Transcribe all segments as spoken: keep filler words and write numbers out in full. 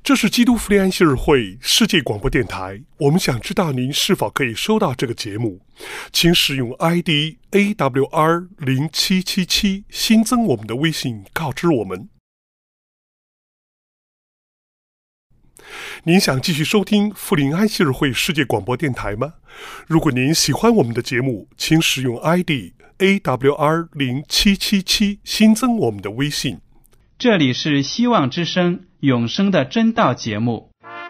这是基督福临安息日会世界广播电台，我们想知道您是否可以收到这个节目，请使用 I D A W R 零七七七 新增我们的微信告知我们。您想继续收听福临安息日会世界广播电台吗？如果您喜欢我们的节目，请使用 I D A W R 零七七七 新增我们的微信。 这里是希望之声永生的真道节目。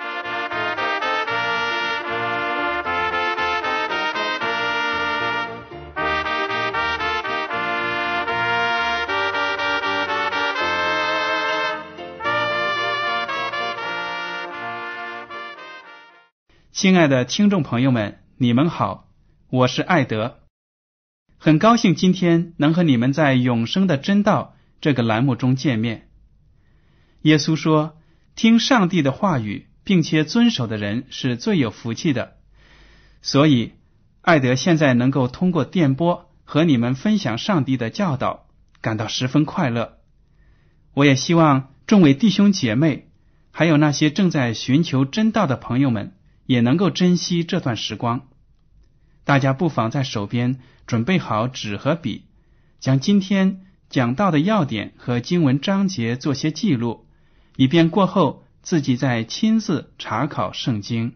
亲爱的听众朋友们，你们好，我是艾德，很高兴今天能和你们在永生的真道这个栏目中见面。耶稣说，听上帝的话语并且遵守的人是最有福气的。所以艾德现在能够通过电波和你们分享上帝的教导，感到十分快乐。我也希望众位弟兄姐妹还有那些正在寻求真道的朋友们也能够珍惜这段时光。大家不妨在手边准备好纸和笔，将今天讲到的要点和经文章节做些记录，以便过后自己再亲自查考圣经。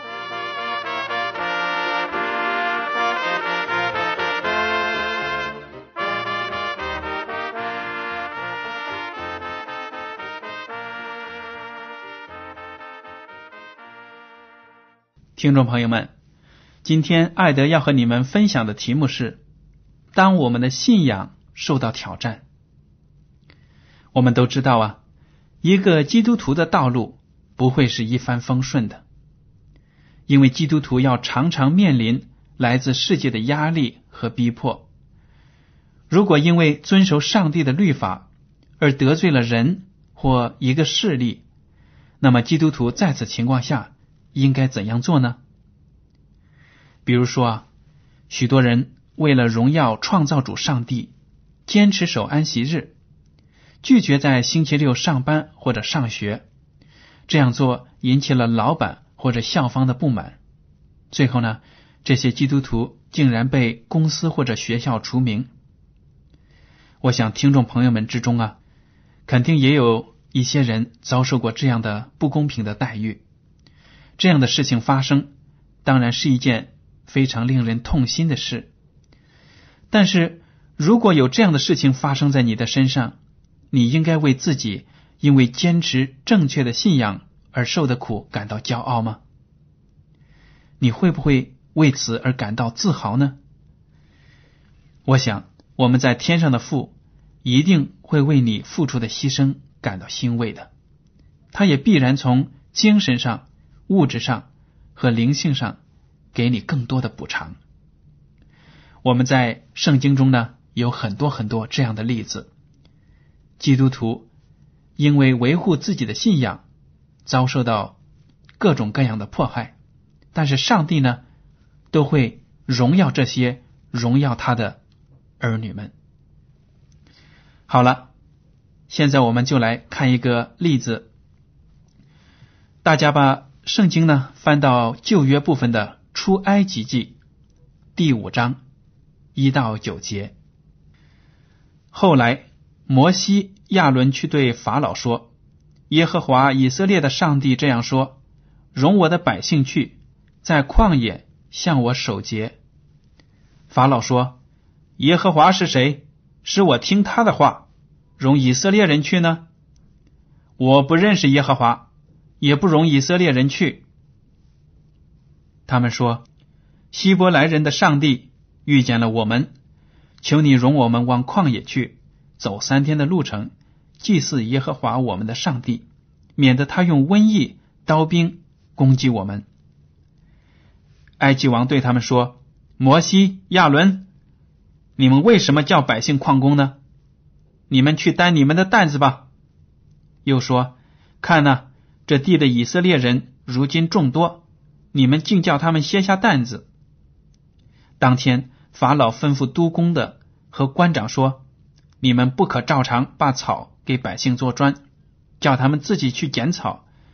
听众朋友们，今天艾德要和你们分享的题目是：当我们的信仰受到挑战。我们都知道啊，一个基督徒的道路不会是一帆风顺的，因为基督徒要常常面临来自世界的压力和逼迫。如果因为遵守上帝的律法而得罪了人或一个势力，那么基督徒在此情况下应该怎样做呢？比如说啊，许多人为了荣耀创造主上帝，坚持守安息日，拒绝在星期六上班或者上学，这样做引起了老板或者校方的不满。最后呢，这些基督徒竟然被公司或者学校除名。我想听众朋友们之中啊，肯定也有一些人遭受过这样的不公平的待遇。这样的事情发生，当然是一件非常令人痛心的事。但是如果有这样的事情发生在你的身上，你应该为自己因为坚持正确的信仰而受的苦感到骄傲吗？你会不会为此而感到自豪呢？我想我们在天上的父一定会为你付出的牺牲感到欣慰的，他也必然从精神上、物质上和灵性上给你更多的补偿。我们在圣经中呢，有很多很多这样的例子，基督徒因为维护自己的信仰遭受到各种各样的迫害，但是上帝呢都会荣耀这些荣耀他的儿女们。好了，现在我们就来看一个例子。大家把圣经呢翻到旧约部分的出埃及记第五章一到九节。后来摩西、亚伦去对法老说，耶和华以色列的上帝这样说，容我的百姓去，在旷野向我守节。法老说，耶和华是谁？使我听他的话，容以色列人去呢？我不认识耶和华，也不容以色列人去。他们说，希伯来人的上帝遇见了我们，求你容我们往旷野去，走三天的路程，祭祀耶和华我们的上帝，免得他用瘟疫、刀兵攻击我们。埃及王对他们说，摩西、亚伦，你们为什么叫百姓旷工呢？你们去担你们的担子吧。又说，看哪，这地的以色列人如今众多，你们竟叫他们歇下担子。当天法老吩咐督工的和官长说，你们不可照常把草给百姓做砖，叫他们自己去捡草，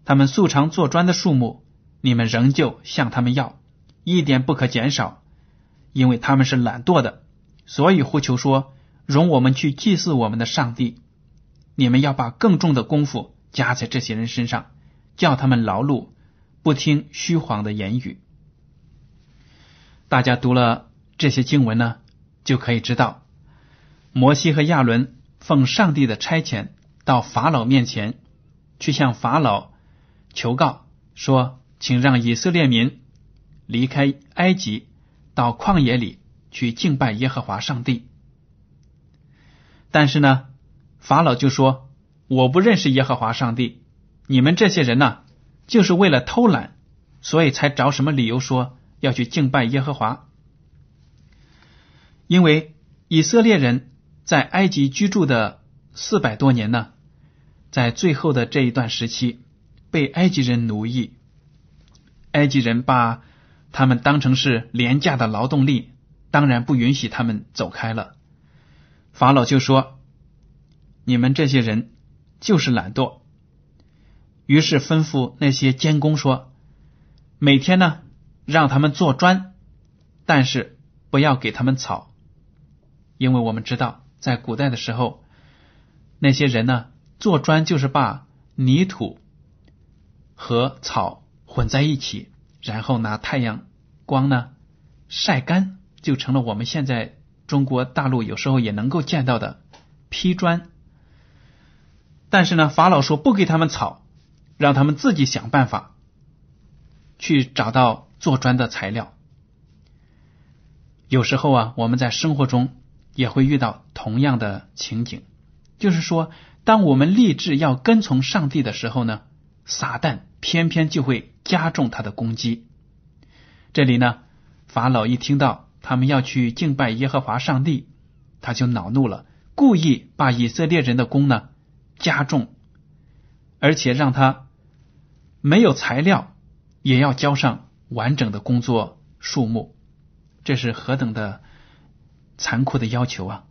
他们素常做砖的数目，你们仍旧向他们要，一点不可减少，因为他们是懒惰的，所以呼求说，容我们去祭祀我们的上帝。你们要把更重的功夫加在这些人身上，叫他们劳碌，不听虚谎的言语。大家读了这些经文呢，就可以知道，摩西和亚伦奉上帝的差遣到法老面前，去向法老求告，说请让以色列民离开埃及，到旷野里去敬拜耶和华上帝。但是呢，法老就说，我不认识耶和华上帝，你们这些人呢，就是为了偷懒，所以才找什么理由说要去敬拜耶和华。因为以色列人在埃及居住的四百多年呢，在最后的这一段时期被埃及人奴役，埃及人把他们当成是廉价的劳动力，当然不允许他们走开了。法老就说，你们这些人就是懒惰，于是吩咐那些监工说，每天呢让他们做砖，但是不要给他们草，因为我们知道在古代的时候，那些人呢做砖就是把泥土和草混在一起，然后拿太阳光呢晒干，就成了我们现在中国大陆有时候也能够见到的劈砖。但是呢，法老说不给他们草，让他们自己想办法去找到做砖的材料。有时候啊，我们在生活中也会遇到同样的情景，就是说当我们立志要跟从上帝的时候呢，撒旦偏偏就会加重他的攻击。这里呢，法老一听到他们要去敬拜耶和华上帝，他就恼怒了，故意把以色列人的工呢加重，而且让他没有材料也要交上完整的工作数目，这是何等的残酷的要求啊！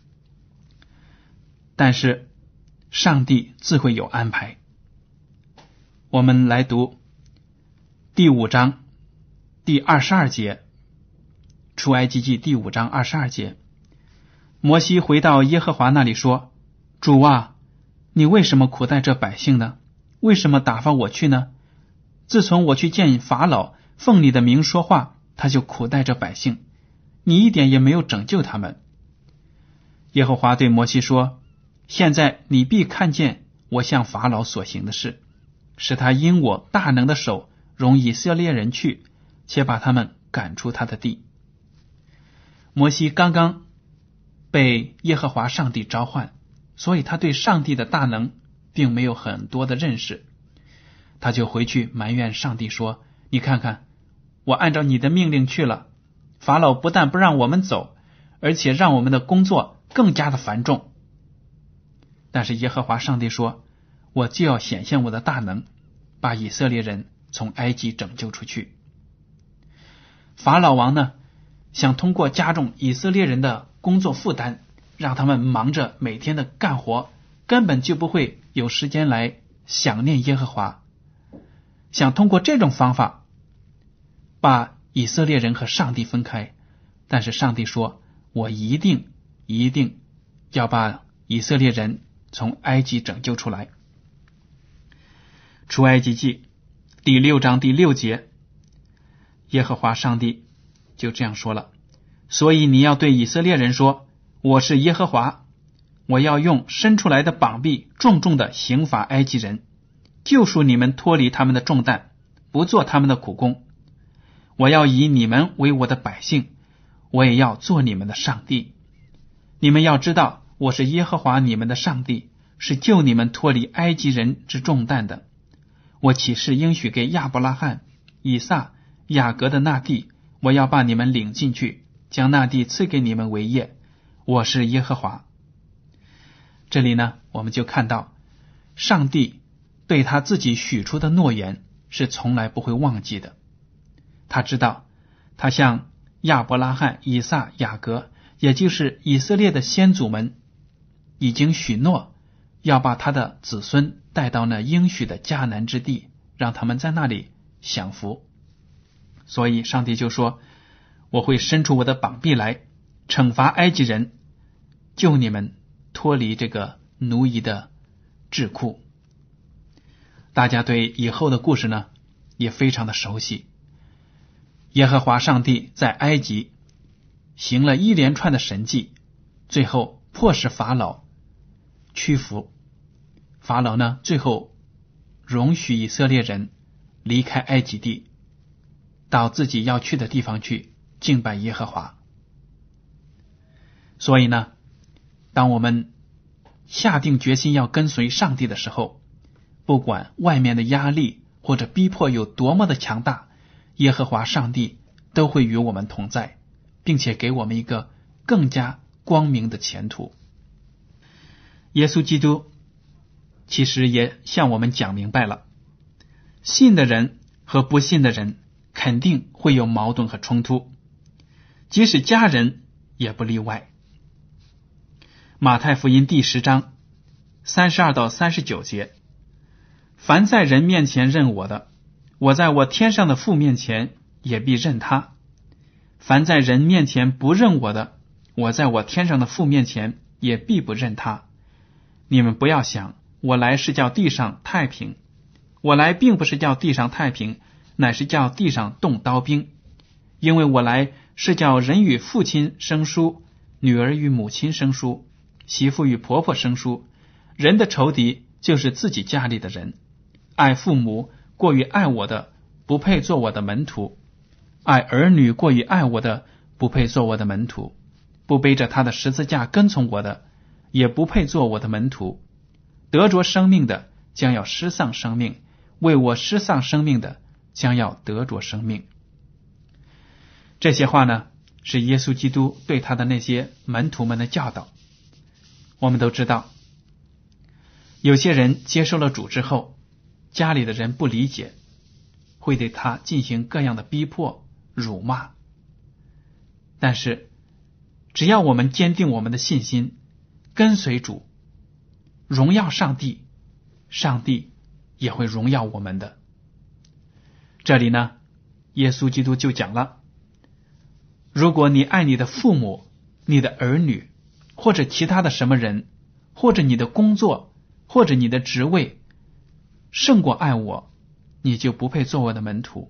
但是上帝自会有安排。我们来读第五章第二十二节，出埃及记第五章二十二节，摩西回到耶和华那里说，主啊，你为什么苦待这百姓呢？为什么打发我去呢？自从我去见法老，奉你的名说话，他就苦待这百姓，你一点也没有拯救他们。耶和华对摩西说，现在你必看见我向法老所行的事，使他因我大能的手容以色列人去，且把他们赶出他的地。摩西刚刚被耶和华上帝召唤，所以他对上帝的大能并没有很多的认识，他就回去埋怨上帝说，你看看，我按照你的命令去了，法老不但不让我们走，而且让我们的工作更加的繁重。但是耶和华上帝说，我就要显现我的大能，把以色列人从埃及拯救出去。法老王呢，想通过加重以色列人的工作负担，让他们忙着每天的干活，根本就不会有时间来想念耶和华，想通过这种方法把以色列人和上帝分开。但是上帝说，我一定一定要把以色列人从埃及拯救出来。出埃及记第六章第六节，耶和华上帝就这样说了，所以你要对以色列人说，我是耶和华，我要用伸出来的膀臂重重的刑罚埃及人，救赎你们脱离他们的重担，不做他们的苦工。我要以你们为我的百姓，我也要做你们的上帝。你们要知道，我是耶和华你们的上帝，是救你们脱离埃及人之重担的。我起誓应许给亚伯拉罕、以撒、雅各的那地，我要把你们领进去，将那地赐给你们为业。我是耶和华。这里呢，我们就看到上帝对他自己许出的诺言是从来不会忘记的。他知道他向亚伯拉罕、以撒、雅各，也就是以色列的先祖们，已经许诺要把他的子孙带到那应许的迦南之地， 让他们在那里享福。所以上帝就说，我会伸出我的膀臂来惩罚埃及人，救你们脱离这个奴役的桎梏。大家对以后的故事呢也非常的熟悉。耶和华上帝在埃及行了一连串的神迹，最后迫使法老屈服。法老呢最后容许以色列人离开埃及地，到自己要去的地方去敬拜耶和华。所以呢，当我们下定决心要跟随上帝的时候，不管外面的压力或者逼迫有多么的强大，耶和华上帝都会与我们同在，并且给我们一个更加光明的前途。耶稣基督其实也向我们讲明白了，信的人和不信的人肯定会有矛盾和冲突，即使家人也不例外。马太福音第十章三十二到三十九节，凡在人面前认我的，我在我天上的父面前也必认他；凡在人面前不认我的，我在我天上的父面前也必不认他。你们不要想我来是叫地上太平，我来并不是叫地上太平，乃是叫地上动刀兵。因为我来是叫人与父亲生疏，女儿与母亲生疏，媳妇与婆婆生疏。人的仇敌就是自己家里的人。爱父母过于爱我的，不配做我的门徒；爱儿女过于爱我的，不配做我的门徒；不背着他的十字架跟从我的，也不配做我的门徒。得着生命的将要失丧生命，为我失丧生命的将要得着生命。这些话呢，是耶稣基督对他的那些门徒们的教导。我们都知道，有些人接受了主之后，家里的人不理解，会对他进行各样的逼迫、辱骂。但是只要我们坚定我们的信心，跟随主，荣耀上帝，上帝也会荣耀我们的。这里呢，耶稣基督就讲了，如果你爱你的父母、你的儿女，或者其他的什么人，或者你的工作，或者你的职位，胜过爱我，你就不配做我的门徒。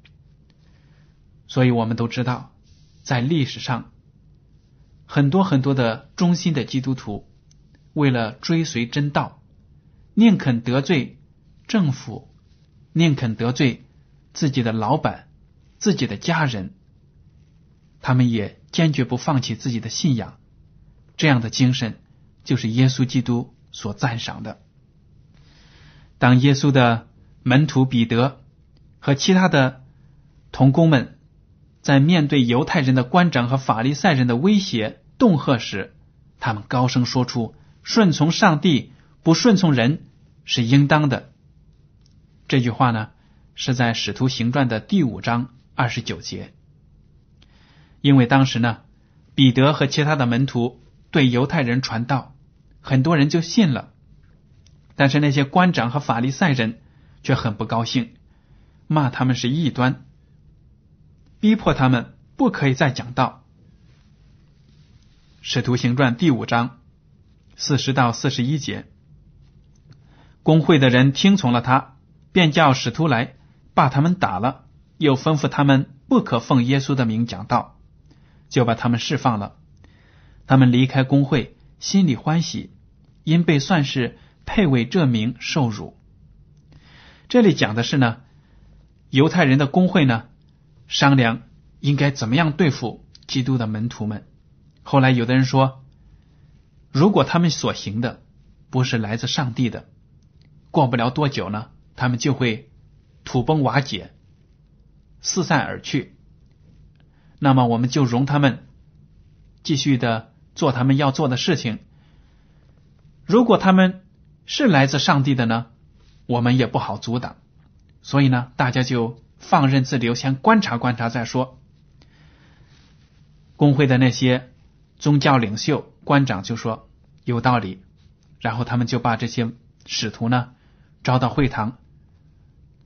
所以我们都知道，在历史上很多很多的忠心的基督徒，为了追随真道，宁肯得罪政府，宁肯得罪自己的老板、自己的家人，他们也坚决不放弃自己的信仰。这样的精神就是耶稣基督所赞赏的。当耶稣的门徒彼得和其他的同工们在面对犹太人的官长和法利赛人的威胁恫吓时，他们高声说出顺从上帝，不顺从人是应当的。这句话呢，是在使徒行传的第五章二十九节。因为当时呢，彼得和其他的门徒对犹太人传道，很多人就信了，但是那些官长和法利赛人却很不高兴，骂他们是异端，逼迫他们不可以再讲道。使徒行传第五章四十到四十一节，公会的人听从了他，便叫使徒来，把他们打了，又吩咐他们不可奉耶稣的名讲道，就把他们释放了。他们离开公会，心里欢喜，因被算是配为这名受辱。这里讲的是呢，犹太人的公会呢，商量应该怎么样对付基督的门徒们。后来有的人说，如果他们所行的不是来自上帝的，过不了多久呢，他们就会土崩瓦解，四散而去。那么我们就容他们继续的做他们要做的事情。如果他们是来自上帝的呢，我们也不好阻挡。所以呢，大家就放任自流，先观察观察再说。公会的那些宗教领袖、官长就说有道理，然后他们就把这些使徒呢招到会堂，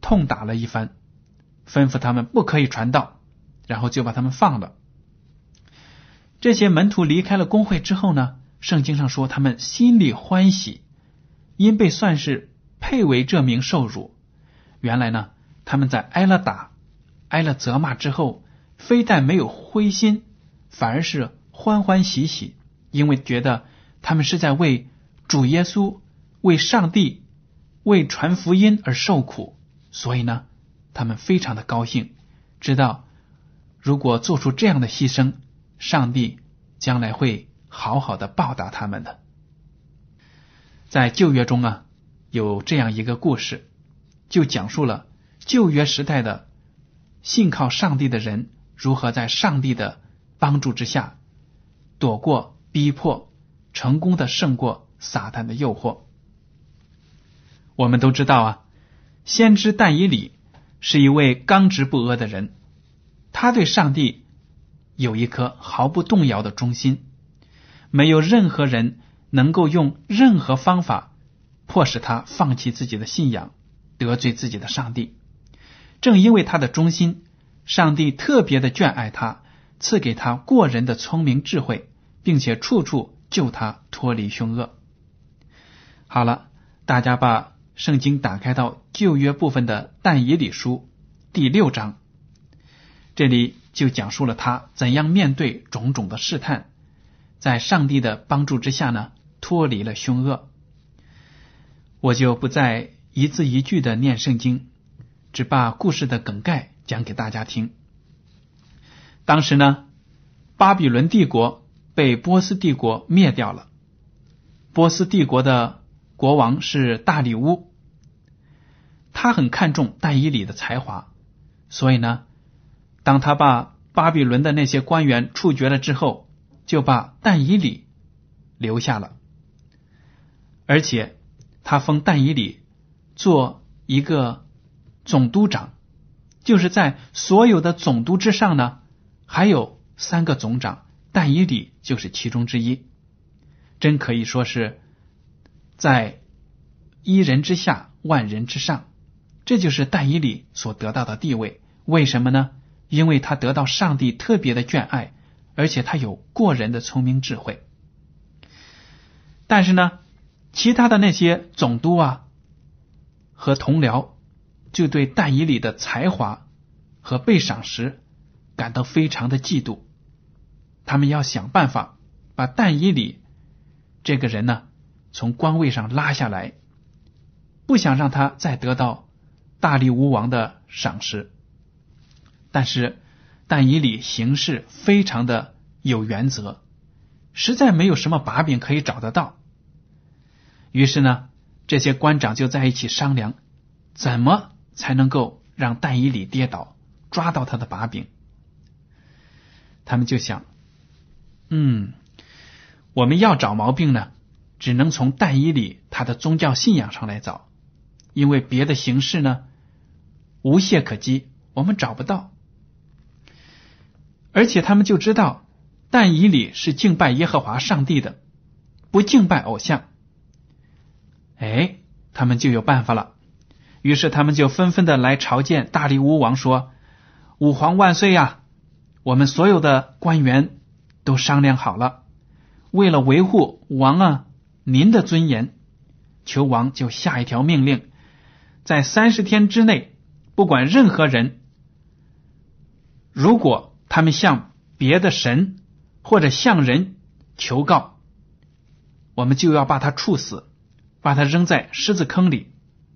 痛打了一番，吩咐他们不可以传道，然后就把他们放了。这些门徒离开了公会之后呢，圣经上说他们心里欢喜，因被算是配为这名受辱。原来呢，他们在挨了打挨了责骂之后，非但没有灰心，反而是欢欢喜喜，因为觉得他们是在为主耶稣、为上帝、为传福音而受苦，所以呢，他们非常的高兴，知道如果做出这样的牺牲，上帝将来会好好的报答他们的。在旧约中啊，有这样一个故事，就讲述了旧约时代的信靠上帝的人如何在上帝的帮助之下躲过逼迫，成功的胜过撒旦的诱惑。我们都知道啊，先知但以理是一位刚直不阿的人，他对上帝有一颗毫不动摇的忠心，没有任何人能够用任何方法迫使他放弃自己的信仰，得罪自己的上帝。正因为他的忠心，上帝特别的眷爱他，赐给他过人的聪明智慧，并且处处救他脱离凶恶。好了，大家把圣经打开到旧约部分的但以理书第六章，这里就讲述了他怎样面对种种的试探，在上帝的帮助之下呢，脱离了凶恶。我就不再一字一句的念圣经，只把故事的梗概讲给大家听。当时呢，巴比伦帝国被波斯帝国灭掉了，波斯帝国的国王是大利乌，他很看重但以理的才华，所以呢，当他把巴比伦的那些官员处决了之后，就把但以理留下了，而且他封但以理做一个总督长，就是在所有的总督之上呢，还有三个总长，但以理就是其中之一，真可以说是在一人之下，万人之上。这就是但以理所得到的地位。为什么呢？因为他得到上帝特别的眷爱，而且他有过人的聪明智慧。但是呢，其他的那些总督啊和同僚就对但以理的才华和被赏识感到非常的嫉妒，他们要想办法把但以理这个人呢从官位上拉下来，不想让他再得到大利乌王的赏识。但是但以理行事非常的有原则，实在没有什么把柄可以找得到。于是呢，这些官长就在一起商量，怎么才能够让但以理跌倒，抓到他的把柄。他们就想，嗯，我们要找毛病呢，只能从但以理他的宗教信仰上来找，因为别的形式呢无懈可击，我们找不到。而且他们就知道但以理是敬拜耶和华上帝的，不敬拜偶像。哎，他们就有办法了。于是他们就纷纷的来朝见大利乌王，说：吾皇万岁呀！我们所有的官员都商量好了，为了维护王啊您的尊严，求王就下一条命令，在三十天之内，不管任何人，如果他们向别的神或者向人求告，我们就要把他处死，把他扔在狮子坑里。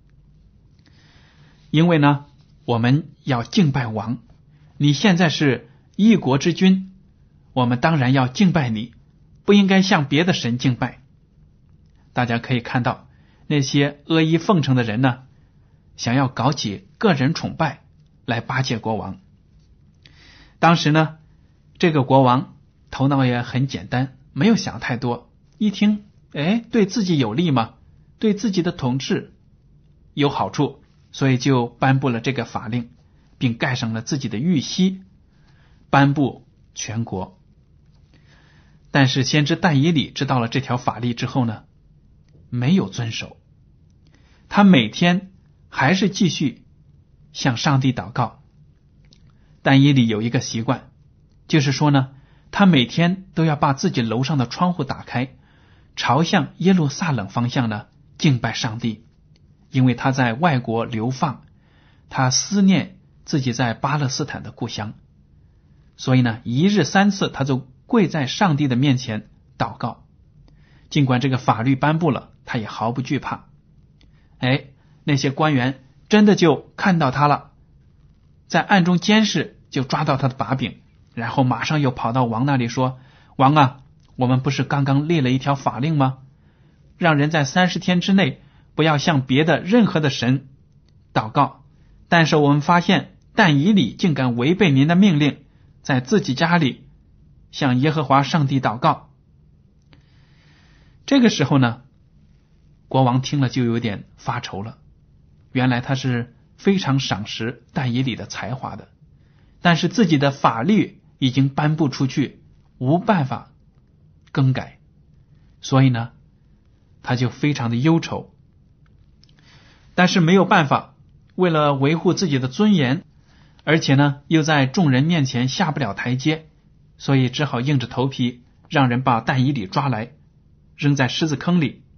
因为呢，我们要敬拜王，你现在是一国之君，我们当然要敬拜你，不应该向别的神敬拜。大家可以看到，那些阿谀奉承的人呢，想要搞起个人崇拜来巴结国王。当时呢，这个国王头脑也很简单，没有想太多，一听，哎，对自己有利吗？对自己的统治有好处，所以就颁布了这个法令，并盖上了自己的玉玺，颁布全国。但是先知但以理知道了这条法律之后呢，没有遵守，他每天还是继续向上帝祷告。但以理有一个习惯，就是说呢，他每天都要把自己楼上的窗户打开，朝向耶路撒冷方向呢敬拜上帝。因为他在外国流放，他思念自己在巴勒斯坦的故乡，所以呢，一日三次他就跪在上帝的面前祷告。尽管这个法律颁布了，他也毫不惧怕。哎，那些官员真的就看到他了，在暗中监视，就抓到他的把柄，然后马上又跑到王那里说：王啊，我们不是刚刚列了一条法令吗？让人在三十天之内不要向别的任何的神祷告，但是我们发现但以理竟敢违背您的命令，在自己家里向耶和华上帝祷告。这个时候呢，国王听了就有点发愁了。原来他是非常赏识但以理的才华的，但是自己的法律已经颁布出去，无办法更改，所以呢，他就非常的忧愁。但是没有办法，为了维护自己的尊严，而且呢又在众人面前下不了台阶，所以只好硬着头皮让人把但以理抓来，扔在狮子坑里。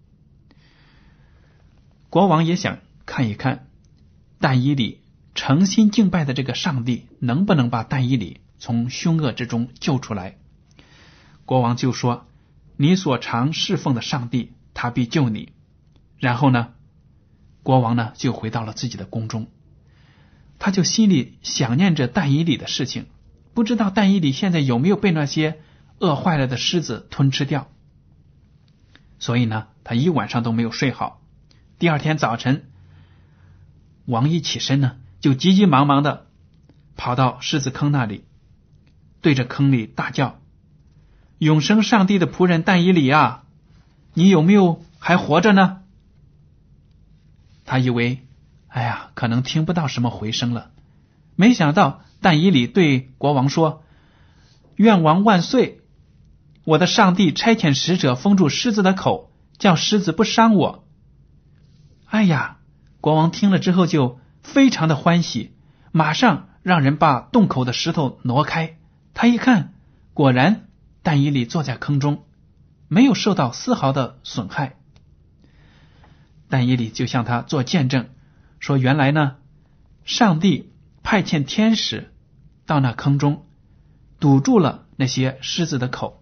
国王也想看一看但以理诚心敬拜的这个上帝能不能把但以理从凶恶之中救出来。国王就说：你所常侍奉的上帝，他必救你。然后呢，国王呢就回到了自己的宫中，他就心里想念着但以理的事情，不知道但以理现在有没有被那些饿坏了的狮子吞吃掉。所以呢，他一晚上都没有睡好。第二天早晨，王一起身呢，就急急忙忙的跑到狮子坑那里，对着坑里大叫：永生上帝的仆人但以理啊，你有没有还活着呢？他以为哎呀，可能听不到什么回声了，没想到但以理对国王说：愿王万岁，我的上帝差遣使者封住狮子的口，叫狮子不伤我。哎呀，国王听了之后就非常的欢喜，马上让人把洞口的石头挪开。他一看，果然但以理坐在坑中，没有受到丝毫的损害。但以理就向他做见证，说原来呢，上帝派遣天使到那坑中，堵住了那些狮子的口。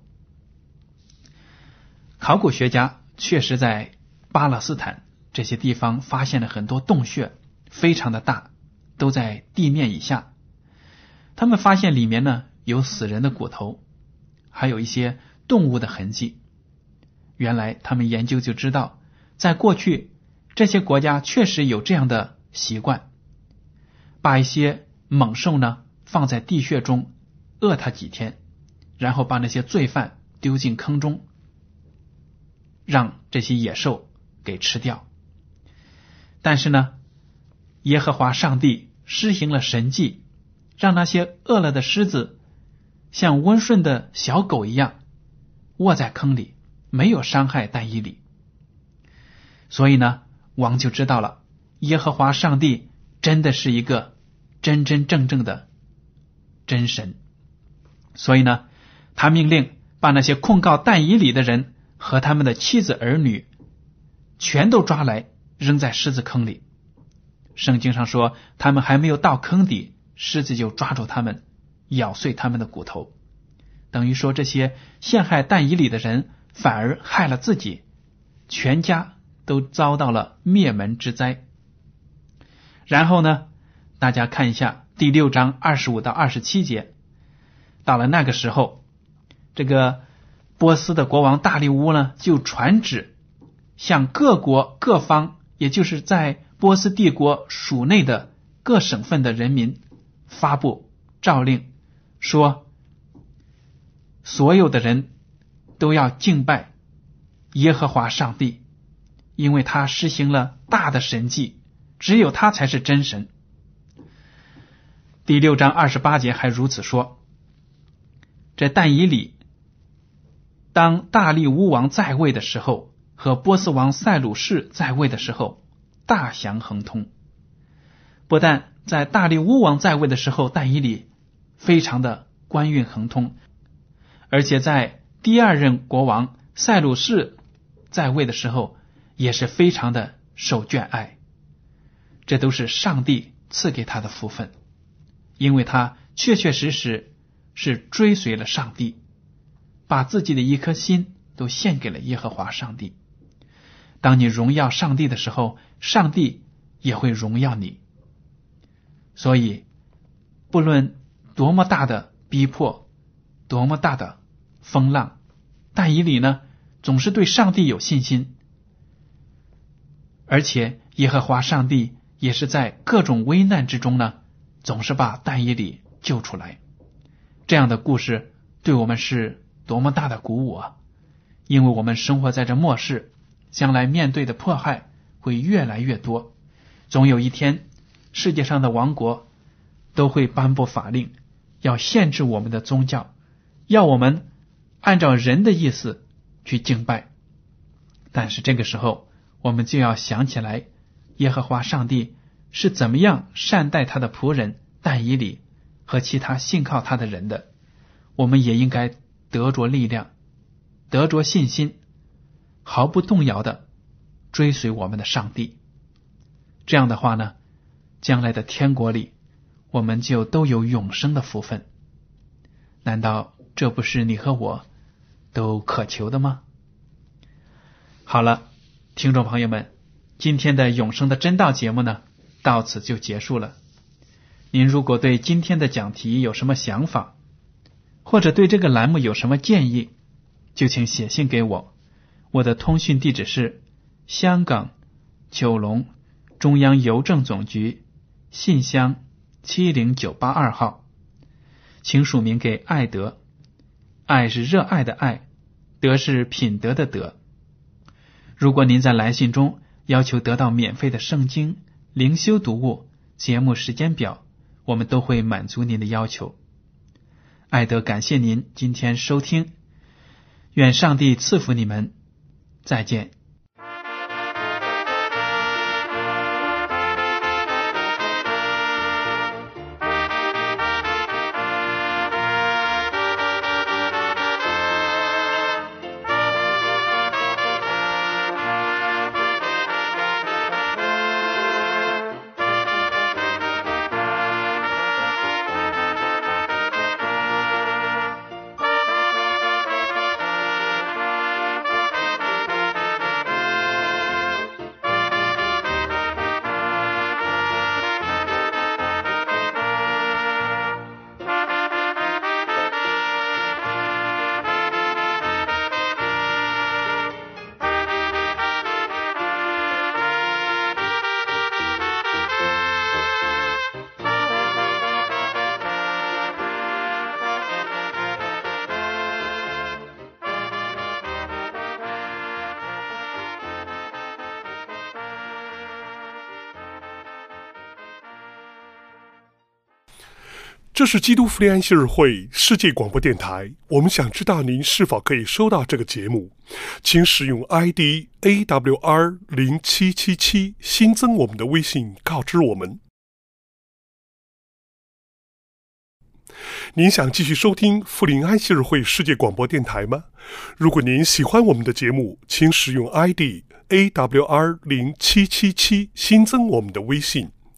考古学家确实在巴勒斯坦这些地方发现了很多洞穴，非常的大，都在地面以下。他们发现里面呢有死人的骨头，还有一些动物的痕迹。原来他们研究就知道，在过去这些国家确实有这样的习惯，把一些猛兽呢放在地穴中饿它几天，然后把那些罪犯丢进坑中，让这些野兽给吃掉。但是呢，耶和华上帝施行了神迹，让那些饿了的狮子像温顺的小狗一样卧在坑里，没有伤害但以理。所以呢，王就知道了，耶和华上帝真的是一个真真正正的真神。所以呢，他命令把那些控告但以理的人和他们的妻子儿女全都抓来，扔在狮子坑里。圣经上说，他们还没有到坑底，狮子就抓住他们，咬碎他们的骨头。等于说，这些陷害但以理的人反而害了自己，全家都遭到了灭门之灾。然后呢，大家看一下第六章二十五到二十七节。到了那个时候，这个波斯的国王大利乌呢，就传旨向各国各方，也就是在波斯帝国属内的各省份的人民发布诏令，说所有的人都要敬拜耶和华上帝，因为他施行了大的神迹，只有他才是真神。第六章二十八节还如此说：这但以理当大利乌王在位的时候，和波斯王塞鲁士在位的时候，大祥亨通。不但在大利乌王在位的时候，但以理非常的官运亨通，而且在第二任国王塞鲁士在位的时候也是非常的受眷爱。这都是上帝赐给他的福分，因为他确确实实是追随了上帝，把自己的一颗心都献给了耶和华上帝。当你荣耀上帝的时候，上帝也会荣耀你。所以不论多么大的逼迫，多么大的风浪，但以理呢总是对上帝有信心，而且耶和华上帝也是在各种危难之中呢总是把但以理救出来。这样的故事对我们是多么大的鼓舞啊！因为我们生活在这末世，将来面对的迫害会越来越多，总有一天世界上的王国都会颁布法令，要限制我们的宗教，要我们按照人的意思去敬拜。但是这个时候我们就要想起来耶和华上帝是怎么样善待他的仆人但以理和其他信靠他的人的，我们也应该得着力量，得着信心，毫不动摇的追随我们的上帝。这样的话呢，将来的天国里我们就都有永生的福分。难道这不是你和我都渴求的吗？好了，听众朋友们，今天的永生的真道节目呢到此就结束了。您如果对今天的讲题有什么想法，或者对这个栏目有什么建议，就请写信给我。我的通讯地址是香港九龙中央邮政总局信箱七零九八二号，请署名给爱德。爱是热爱的爱，德是品德的德。如果您在来信中要求得到免费的圣经、灵修读物、节目时间表，我们都会满足您的要求。爱德感谢您今天收听，愿上帝赐福你们，再见。 这是基督福临安息日会世界广播电台，我们想知道您是否可以收到这个节目，请使用 I D A W R 零七七七 新增我们的微信告知我们。您想继续收听福临安息日会世界广播电台吗？如果您喜欢我们的节目，请使用 I D A W R 零七七七 新增我们的微信。